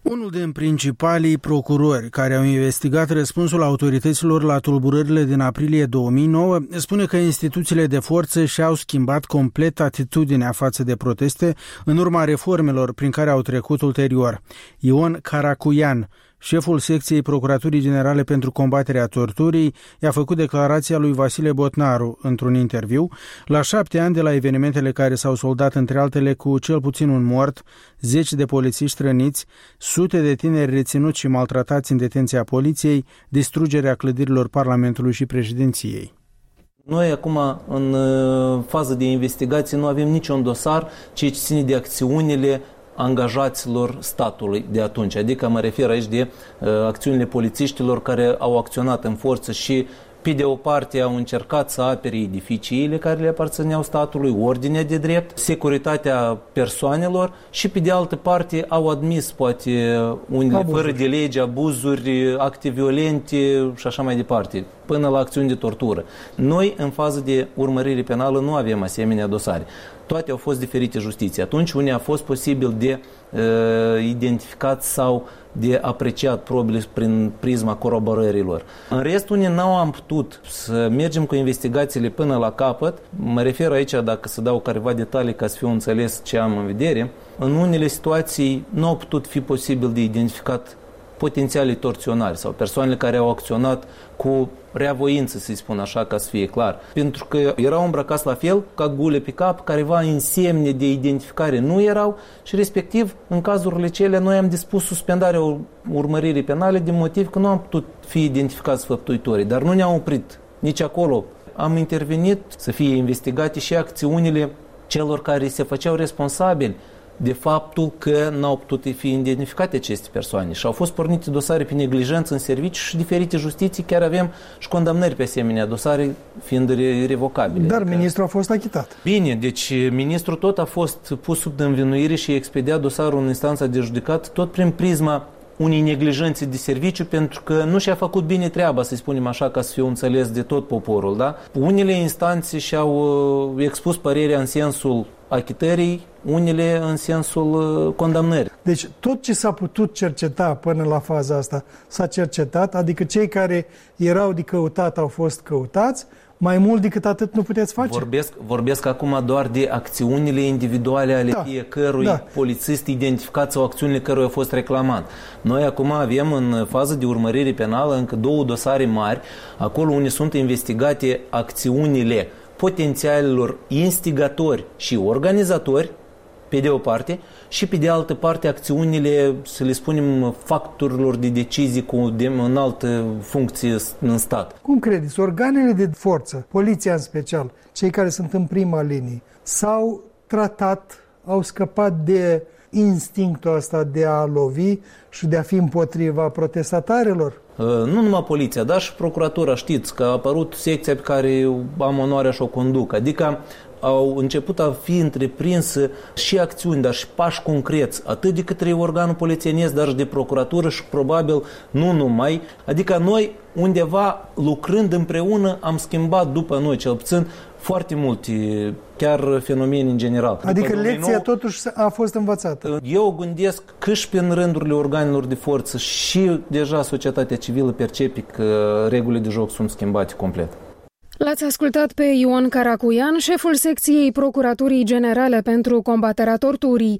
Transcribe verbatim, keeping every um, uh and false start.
Unul din principalii procurori care au investigat răspunsul autorităților la tulburările din aprilie două mii nouă spune că instituțiile de forță și-au schimbat complet atitudinea față de proteste în urma reformelor prin care au trecut ulterior. Ion Caracuian, șeful secției Procuraturii Generale pentru combaterea torturii, i-a făcut declarația lui Vasile Botnaru într-un interviu la șapte ani de la evenimentele care s-au soldat între altele cu cel puțin un mort, zeci de polițiști răniți, sute de tineri reținuți și maltratați în detenția poliției, distrugerea clădirilor Parlamentului și președinției. Noi acum, în fază de investigație, nu avem niciun dosar ce ține de acțiunile angajaților statului de atunci. Adică mă refer aici de uh, acțiunile polițiștilor care au acționat în forță și pe de o parte au încercat să apere edificiile care le aparțineau statului, ordinea de drept, securitatea persoanelor și pe de altă parte au admis poate unele abuzuri, fără de lege, abuzuri, acte violente și așa mai departe, până la acțiuni de tortură. Noi, în fază de urmărire penală, nu avem asemenea dosare. Toate au fost diferite justiții. Atunci, unde a fost posibil de uh, identificat sau de apreciat probele prin prisma coroborărilor. În rest, unde nu am putut să mergem cu investigațiile până la capăt, mă refer aici, dacă să dau careva detalii ca să fiu înțeles ce am în vedere, în unele situații nu au putut fi posibil de identificat potențialii torționari sau persoanele care au acționat cu reavoință, să-i spun așa, ca să fie clar. Pentru că erau îmbrăcați la fel, ca gule pe cap, careva însemne de identificare nu erau și respectiv, în cazurile cele, noi am dispus suspendarea urmăririi penale din motiv că nu am putut fi identificați făptuitorii, dar nu ne-am oprit nici acolo. Am intervenit să fie investigate și acțiunile celor care se făceau responsabili de faptul că n-au putut fi identificate aceste persoane și au fost pornite dosare pe neglijență în serviciu și diferite justiții, chiar avem și condamnări pe asemenea dosare fiind irevocabile. Dar adică... ministrul a fost achitat. Bine, deci ministrul tot a fost pus sub învinuire și expediat dosarul în instanța de judecat tot prin prisma unei neglijențe de serviciu, pentru că nu și-a făcut bine treaba, să spunem așa, ca să fiu înțeles de tot poporul. Da? Unele instanțe și-au expus părerea în sensul achitării, unele în sensul condamnării. Deci tot ce s-a putut cerceta până la faza asta s-a cercetat, adică cei care erau de căutat au fost căutați, mai mult decât atât nu puteți face? Vorbesc, vorbesc acum doar de acțiunile individuale ale da, fiecărui da. polițist identificat sau acțiunile căruia a fost reclamat. Noi acum avem în fază de urmărire penală încă două dosare mari, acolo unde sunt investigate acțiunile potențialilor instigatori și organizatori, pe de o parte, și pe de altă parte acțiunile, să le spunem, factorilor de decizii cu de înaltă funcție în stat. Cum credeți? Organele de forță, poliția în special, cei care sunt în prima linie, s-au tratat, au scăpat de instinctul ăsta de a lovi și de a fi împotriva protestatarilor? Nu numai poliția, dar și procuratura. Știți că a apărut secția pe care am onoarea să o conduc, adică au început a fi întreprinsă și acțiuni, dar și pași concreți, atât de către organul polițienesc, dar și de procuratură și probabil nu numai. Adică noi undeva lucrând împreună am schimbat după noi cel puțin foarte multe, chiar fenomene în general. Adică lecția totuși a fost învățată. Eu gândesc că și prin rândurile organelor de forță și deja societatea civilă percepe că regulile de joc sunt schimbate complet. L-ați ascultat pe Ion Caracuian, șeful secției Procuraturii Generale pentru combaterea torturii.